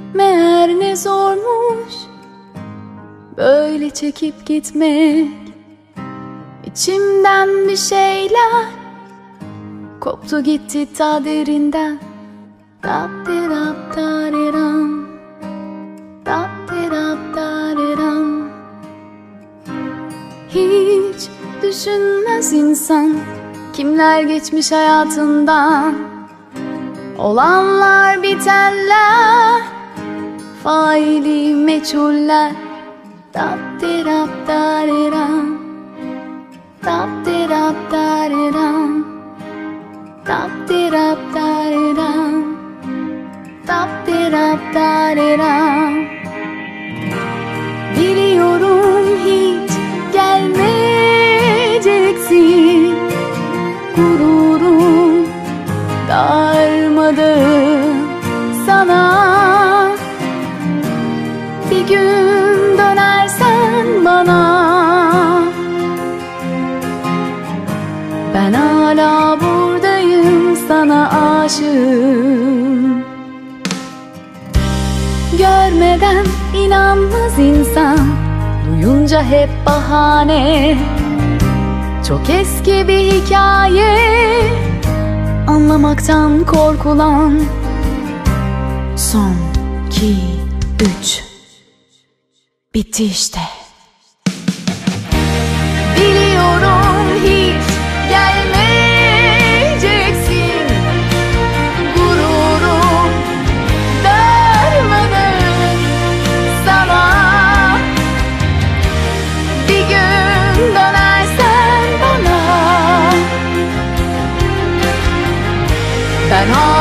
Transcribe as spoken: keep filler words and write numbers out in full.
Meğer ne zormuş böyle çekip gitmek. İçimden bir şeyler koptu gitti ta derinden. Dap-dirap-dariram, dap-dirap-dariram. Hiç düşünmez insan kimler geçmiş hayatından. Olanlar bitenler, faili meçhuller. Dap-dirap-dariram, dap-dirap-dariram, dap-dirap-dariram, dap-dirap-dariram. Biliyorum hiç gelmeyeceksin. Gururum darmadım sana. Bir gün dönersen bana, ben hala buradayım, sana aşığım. Görmeden inanmaz insan, duyunca hep bahane. Çok eski bir hikaye, anlamaktan korkulan. Son, iki, üç, bitti işte. Biliyorum hiç gelmeyeceksin. Gururum darmadım sana. Bir gün dönersen bana, ben